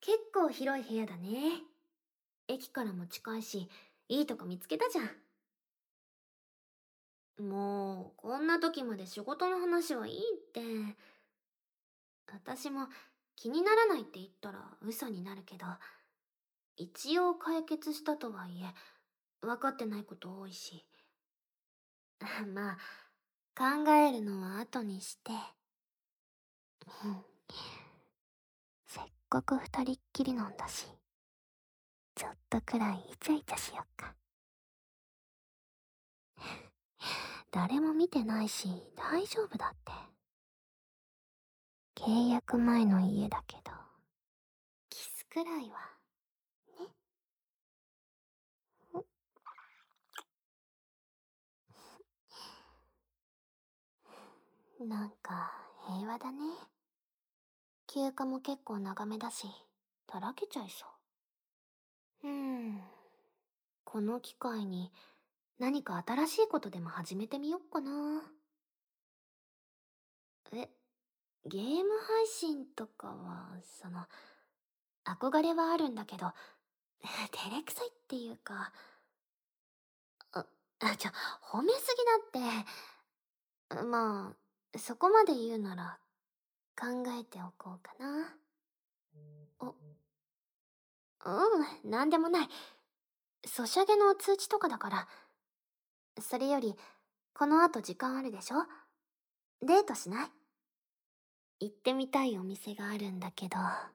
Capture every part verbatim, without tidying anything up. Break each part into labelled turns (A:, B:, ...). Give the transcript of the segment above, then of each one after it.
A: 結構広い部屋だね。駅からも近いし、いいとこ見つけたじゃん。もう、こんな時まで仕事の話はいいって。私も気にならないって言ったら嘘になるけど、一応解決したとはいえ、分かってないこと多いし。まあ、考えるのは後にして。うん。せっかく二人っきりなんだし、ちょっとくらいイチャイチャしよっか。誰も見てないし、大丈夫だって。契約前の家だけど、キスくらいは、ね。なんか、平和だね。休暇も結構長めだし、だらけちゃいそう。うーん。この機会に、何か新しいことでも始めてみよっかな。え、ゲーム配信とかは、その、憧れはあるんだけど、照れくさいっていうか、あ、あ、ちょ、褒めすぎだって。まあ、そこまで言うなら、考えておこうかな。お、うん、なんでもない。ソシャゲの通知とかだから。それより、この後時間あるでしょ？デートしない？行ってみたいお店があるんだけど。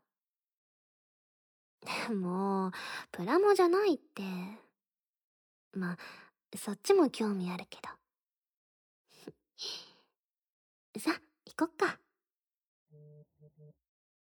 A: もう、プラモじゃないって。まあ、そっちも興味あるけど。さ、行こっか。